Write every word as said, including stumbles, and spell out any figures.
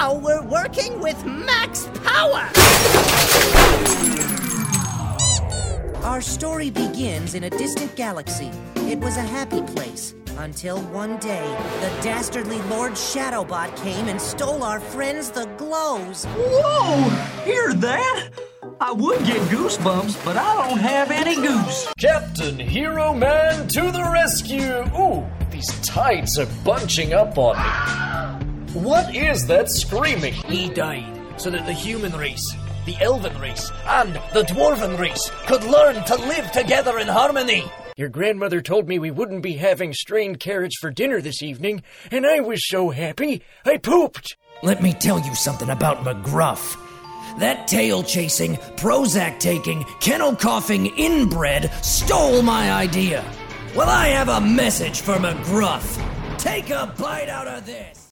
Now we're working with max power! Our story begins in a distant galaxy. It was a happy place. Until one day, the dastardly Lord Shadowbot came and stole our friends the Glows. Whoa! Hear that? I would get goosebumps, but I don't have any goose. Captain Hero Man to the rescue! Ooh, these tides are bunching up on me. What is that screaming? He died so that the human race, the elven race, and the dwarven race could learn to live together in harmony. Your grandmother told me we wouldn't be having strained carriage for dinner this evening, and I was so happy, I pooped. Let me tell you something about McGruff. That tail-chasing, Prozac-taking, kennel-coughing inbred stole my idea. Well, I have a message for McGruff. Take a bite out of this.